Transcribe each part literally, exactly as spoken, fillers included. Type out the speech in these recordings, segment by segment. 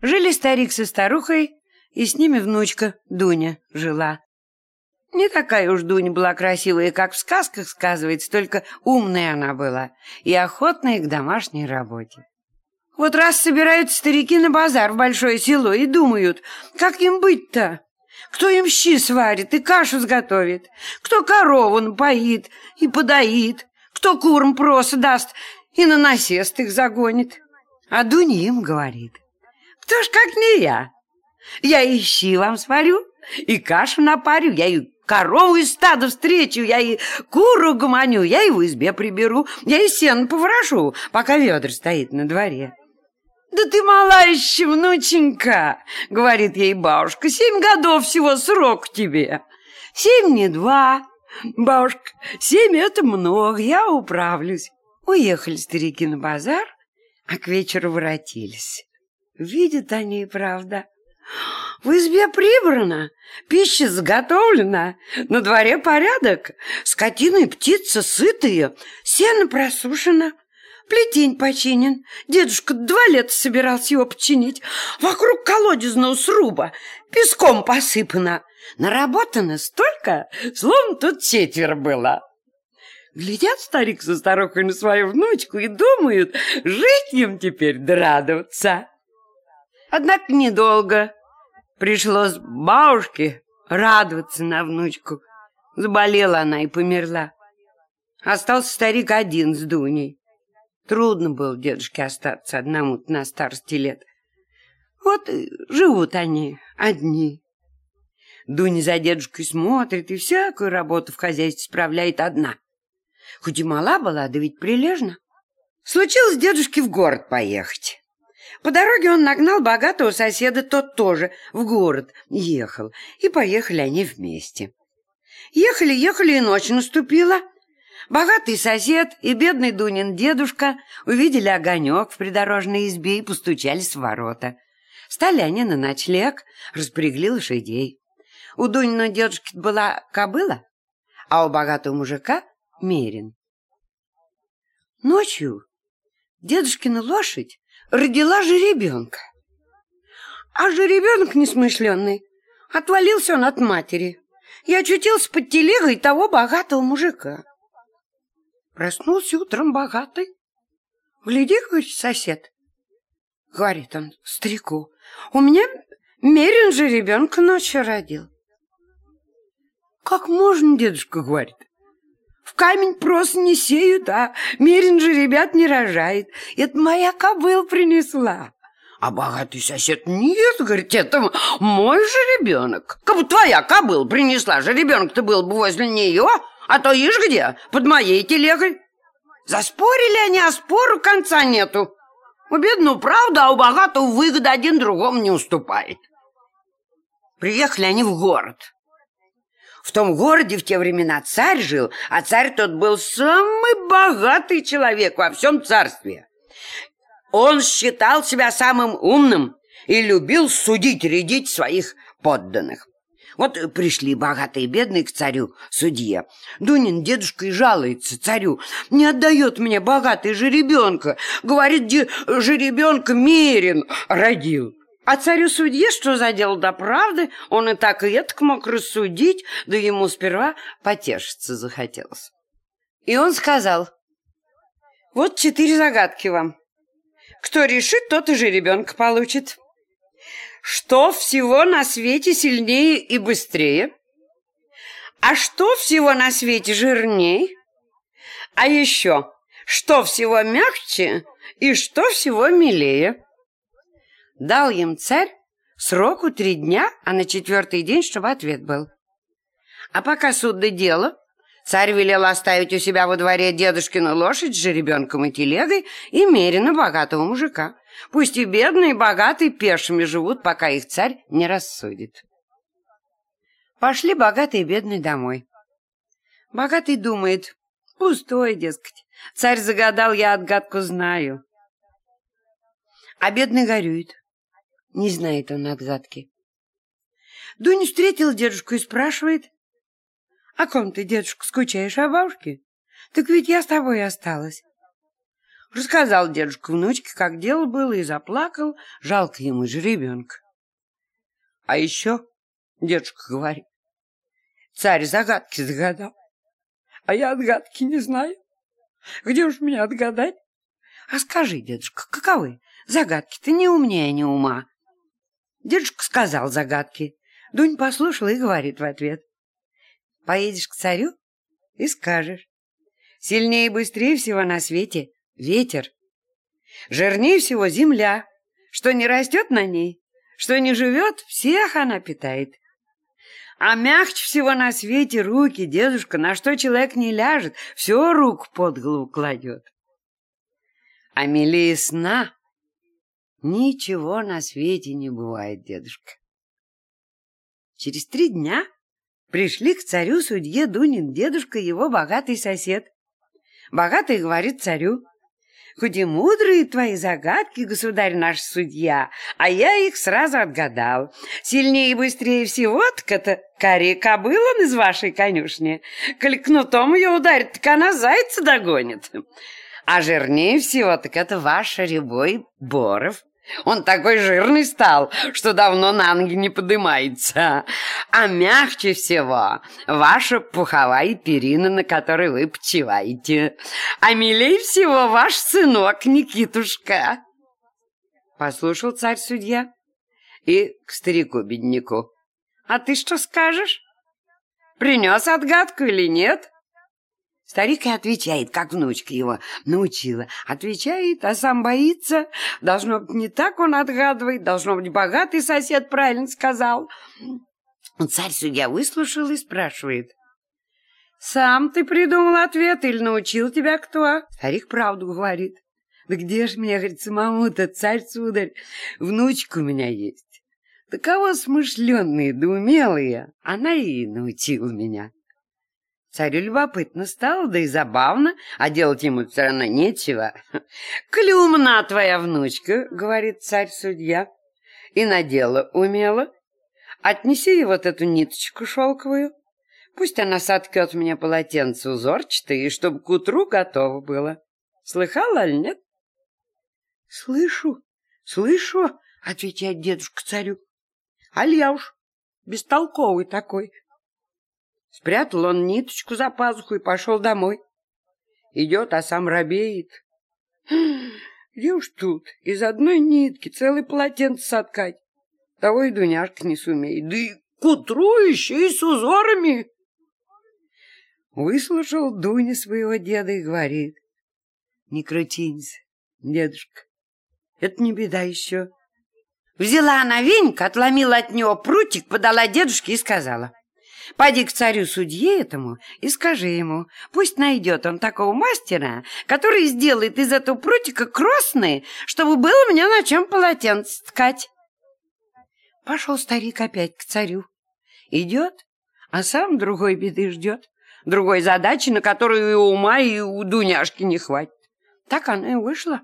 Жили старик со старухой, и с ними внучка Дуня жила. Не такая уж Дуня была красивая, как в сказках сказывается, только умная она была и охотная к домашней работе. Вот раз собираются старики на базар в большое село и думают, как им быть-то? Кто им щи сварит и кашу сготовит, кто корову напоит и подоит, кто курам проса даст и на насест их загонит. А Дуня им говорит: кто ж как не я? Я и щи вам сварю, и кашу напарю, я и корову из стада встречу, я и куру гомоню, я и в избе приберу, я и сено поворошу, пока ведр стоит на дворе. «Да ты мала еще, внученька!» — говорит ей бабушка. «Семь годов всего срок тебе!» «Семь не два, бабушка, семь — это много, я управлюсь». Уехали старики на базар, а к вечеру воротились. Видят они и правда. В избе прибрано, пища заготовлена, на дворе порядок, скотина и птица сытые, сено просушено. Плетень починен. Дедушка два лета собирался его починить. Вокруг колодезного сруба песком посыпано. Наработано столько, словно тут четверо было. Глядят старик со старухой на свою внучку и думают, жить им теперь да радоваться. Однако недолго. Пришлось бабушке радоваться на внучку. Заболела она и померла. Остался старик один с Дуней. Трудно было дедушке остаться одному на старости лет. Вот и живут они одни. Дуня за дедушкой смотрит и всякую работу в хозяйстве справляет одна. Хоть и мала была, да ведь прилежна. Случилось дедушке в город поехать. По дороге он нагнал богатого соседа, тот тоже в город ехал. И поехали они вместе. Ехали, ехали, и ночь наступила. Богатый сосед и бедный Дунин дедушка увидели огонек в придорожной избе и постучались в ворота. Стали они на ночлег, распрягли лошадей. У Дуниного дедушки была кобыла, а у богатого мужика — мерин. Ночью дедушкина лошадь родила жеребенка. А жеребенок несмышленный, отвалился он от матери и очутился под телегой того богатого мужика. Проснулся утром богатый. Гляди, говорит, сосед. Говорит он старику: у меня мерин же ребенка ночью родил. Как можно, дедушка, говорит. В камень просто не сеют, а мерин же ребят не рожает. Это моя кобыла принесла. А богатый сосед: нет, говорит, это мой же ребенок. Как бы твоя кобыла принесла, же ребенок-то был бы возле нее. А то ишь где, под моей телегой. Заспорили они, а спору конца нету. У бедного правда, а у богатого выгода один другому не уступает. Приехали они в город. В том городе в те времена царь жил, а царь тот был самый богатый человек во всем царстве. Он считал себя самым умным и любил судить, рядить своих подданных. Вот пришли богатые и бедные к царю, судье. Дунин дедушка и жалуется царю: не отдает мне богатый жеребенка. Говорит, где жеребенка мерин родил. А царю судье что за дело до правды? Он и так и этак мог рассудить, да ему сперва потешиться захотелось. И он сказал: вот четыре загадки вам. Кто решит, тот и жеребенка получит. Что всего на свете сильнее и быстрее? А что всего на свете жирнее? А еще, что всего мягче и что всего милее? Дал им царь сроку три дня, а на четвертый день, чтобы ответ был. А пока суд до дела, царь велел оставить у себя во дворе дедушкину лошадь с жеребенком и телегой и мерина богатого мужика. Пусть и бедные, и богатые пешими живут, пока их царь не рассудит. Пошли богатый и бедный домой. Богатый думает: пустой, дескать. Царь загадал, я отгадку знаю. А бедный горюет. Не знает он отгадки. Дуня встретила дедушку и спрашивает: о ком ты, дедушка, скучаешь, о бабушке? Так ведь я с тобой осталась. Рассказал дедушка внучке, как дело было, и заплакал. Жалко ему жеребенка. А еще дедушка говорит: царь загадки загадал, а я отгадки не знаю. Где уж меня отгадать? А скажи, дедушка, каковы загадки? Ты не умнее, не ума. Дедушка сказал загадки. Дунь послушала и говорит в ответ: поедешь к царю и скажешь: сильнее и быстрее всего на свете ветер, жирнее всего земля, что не растет на ней, что не живет, всех она питает. А мягче всего на свете руки, дедушка, на что человек не ляжет, все руку под голову кладет. А милее сна ничего на свете не бывает, дедушка. Через три дня пришли к царю-судье Дунин дедушка и его богатый сосед. Богатый говорит царю: хоть и мудрые твои загадки, государь наш судья, а я их сразу отгадал. Сильнее и быстрее всего, так это кария кобыла из вашей конюшни. Коль кнутом ее ударит, так она зайца догонит. А жирнее всего, так это ваш рябой Боров. Он такой жирный стал, что давно на ноги не подымается. А мягче всего ваша пуховая перина, на которой вы почиваете. А милей всего ваш сынок Никитушка. Послушал царь-судья и к старику-бедняку: а ты что скажешь? Принес отгадку или нет? Старик и отвечает, как внучка его научила. Отвечает, а сам боится. Должно быть, не так он отгадывает. Должно быть, богатый сосед правильно сказал. Царь-судья выслушал и спрашивает: сам ты придумал ответ или научил тебя кто? Старик правду говорит. Да где ж мне, говорит, самому-то, царь-сударь, внучка у меня есть. Таково смышленные да умелые, она и научила меня. Царю любопытно стало, да и забавно, а делать ему все равно нечего. «Коли умна твоя внучка, — говорит царь-судья, — и на дело умела, отнеси ей вот эту ниточку шелковую, пусть она соткет мне полотенце узорчатое, и чтобы к утру готово было. Слыхала ли нет?» «Слышу, слышу, — отвечает дедушка царю, — аль я уж бестолковый такой». Спрятал он ниточку за пазуху и пошел домой. Идет, а сам робеет. Где уж тут из одной нитки целый полотенце соткать? Того и Дуняшка не сумеет. Да и к утру еще и с узорами. Выслушал Дуня своего деда и говорит: не крутинься, дедушка, это не беда еще. Взяла она веник, отломила от него прутик, подала дедушке и сказала: пойди к царю-судье этому и скажи ему, пусть найдет он такого мастера, который сделает из этого прутика кросные, чтобы было мне на чем полотенце ткать. Пошел старик опять к царю. Идет, а сам другой беды ждет, другой задачи, на которую и у ума, и у Дуняшки не хватит. Так оно и вышло.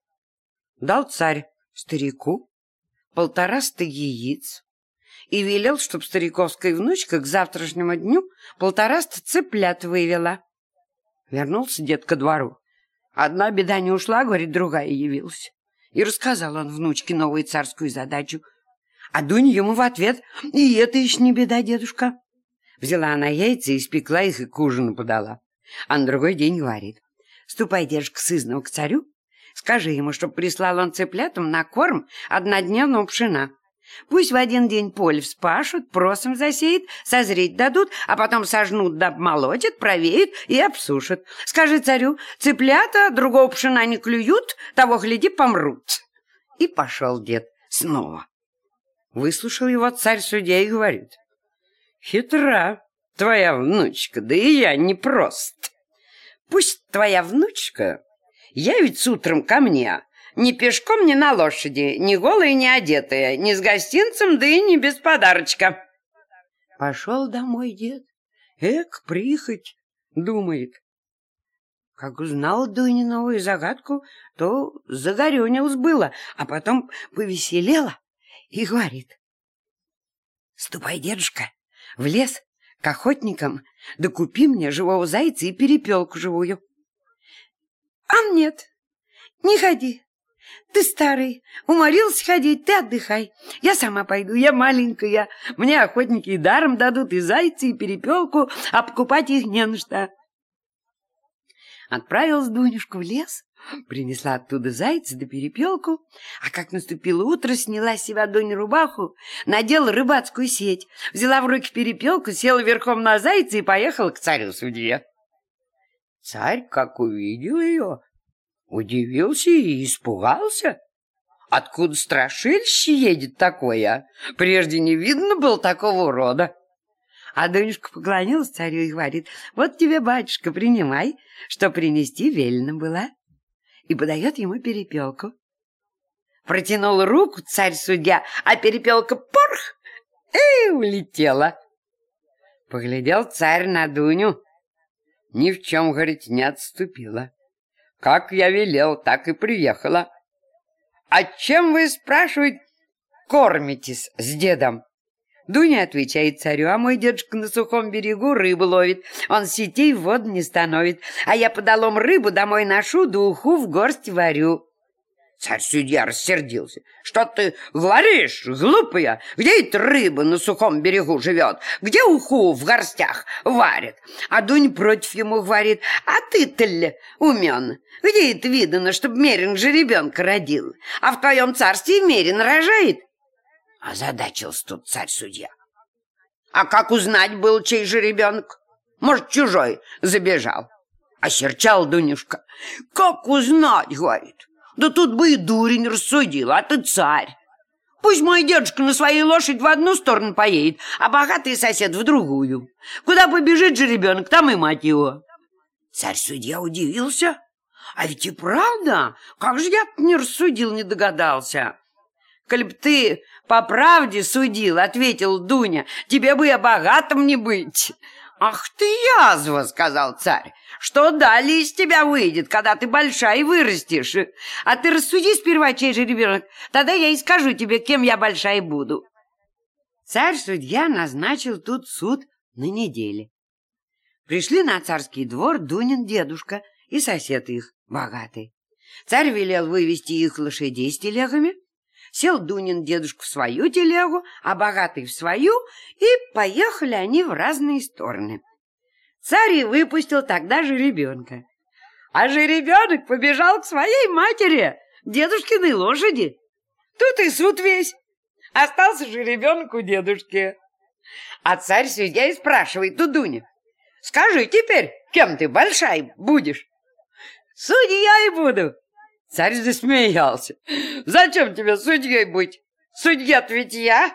Дал царь старику полтораста яиц и велел, чтоб стариковская внучка к завтрашнему дню полтораста цыплят вывела. Вернулся дед ко двору. Одна беда не ушла, говорит, другая явилась. И рассказал он внучке новую царскую задачу. А Дуня ему в ответ: и это еще не беда, дедушка. Взяла она яйца, испекла их и к ужину подала. А на другой день говорит: ступай, дедушка, сызнова к царю, скажи ему, чтоб прислал он цыплятам на корм однодневного пшена. Пусть в один день поле вспашут, просом засеют, созреть дадут, а потом сожнут да обмолотят, провеют и обсушат. Скажи царю: цыплята другого пшена не клюют, того, гляди, помрут. И пошел дед снова. Выслушал его царь-судья и говорит: хитра твоя внучка, да и я непрост. Пусть твоя внучка явится утром ко мне, ни пешком, ни на лошади, ни голая, ни одетая, ни с гостинцем, да и не без подарочка. Пошел домой дед. Эк, прихоть, думает. Как узнал Дуня новую загадку, то загорюнилась было, а потом повеселела и говорит: ступай, дедушка, в лес к охотникам, да купи мне живого зайца и перепелку живую. А нет, Не ходи. Ты старый, уморился ходить, ты отдыхай. Я сама пойду, я маленькая. Мне охотники и даром дадут и зайца, и перепелку, а покупать их не на что. Отправилась Дунюшка в лес, принесла оттуда зайца да перепелку, а как наступило утро, сняла с себя Дуня рубаху, надела рыбацкую сеть, взяла в руки перепелку, села верхом на зайца и поехала к царю-судье. Царь, как увидел ее, удивился и испугался. Откуда страшилище едет такое? Прежде не видно было такого рода. А Дунюшка поклонилась царю и говорит: вот тебе, батюшка, принимай, что принести велено было. И подает ему перепелку. Протянул руку царь-судья, а перепелка порх и улетела. Поглядел царь на Дуню. Ни в чем, говорит, не отступила. Как я велел, так и приехала. А чем вы, спрашивает, кормитесь с дедом? Дуня отвечает царю: а мой дедушка на сухом берегу рыбу ловит, он сетей в воду не становит, а я подолом рыбу домой ношу, да уху в горсть варю. Царь-судья рассердился: что ты говоришь, глупая? Где эта рыба на сухом берегу живет? Где уху в горстях варят? А Дуня против ему говорит: а ты-то ли умен? Где это видано, чтоб мерин жеребенка родил? А в твоем царстве мерин рожает? Озадачился тут царь-судья. А как узнать был, чей же ребенок? Может, чужой забежал? Осерчал Дунюшка. Как узнать, говорит? Да тут бы и дурень рассудил, а ты царь. Пусть мой дедушка на своей лошади в одну сторону поедет, а богатый сосед в другую. Куда побежит же ребенок, там и мать его. Царь-судья удивился. А ведь и правда, как же я не рассудил, не догадался. Коль б ты по правде судил, — ответил Дуня, — тебе бы и богатым не быть. Ах ты язва, — сказал царь, — что далее из тебя выйдет, когда ты большая и вырастешь. А ты рассуди сперва, чей же ребенок, тогда я и скажу тебе, кем я большая буду. Царь-судья назначил тут суд на неделе. Пришли на царский двор Дунин дедушка и сосед их, богатый. Царь велел вывести их лошадей с телегами. Сел Дунин дедушка в свою телегу, а богатый в свою, и поехали они в разные стороны. Царь и выпустил тогда жеребенка. А жеребенок побежал к своей матери, дедушкиной лошади. Тут и суд весь. Остался жеребенок у дедушки. А царь-судья и спрашивает у Дуни: скажи теперь, кем ты большая будешь? Судьей буду. Царь засмеялся. Зачем тебе судьей быть? Судья-то ведь я.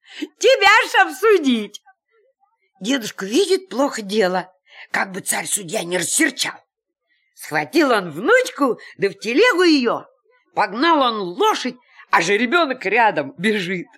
Тебя чтоб судить. Дедушка видит плохо дело, как бы царь-судья не рассерчал. Схватил он внучку, да в телегу ее. Погнал он лошадь, а жеребенок рядом бежит.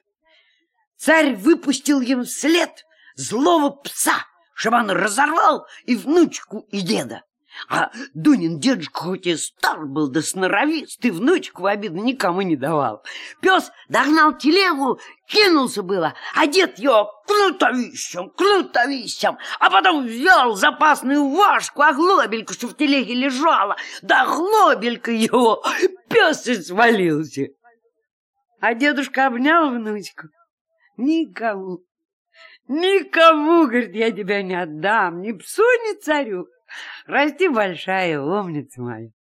Царь выпустил им вслед злого пса, чтобы он разорвал и внучку, и деда. А Дунин дедушка хоть и стар был, да сноровист, и внучку в обиду никому не давал. Пес догнал телегу, кинулся было, а дед его кнутовищем, кнутовищем, а потом взял запасную важку, а глобельку, что в телеге лежала, да глобелька его, пес и свалился. А дедушка обнял внучку: никому, никому, говорит, я тебя не отдам, ни псу, ни царю. Расти большая, умница моя.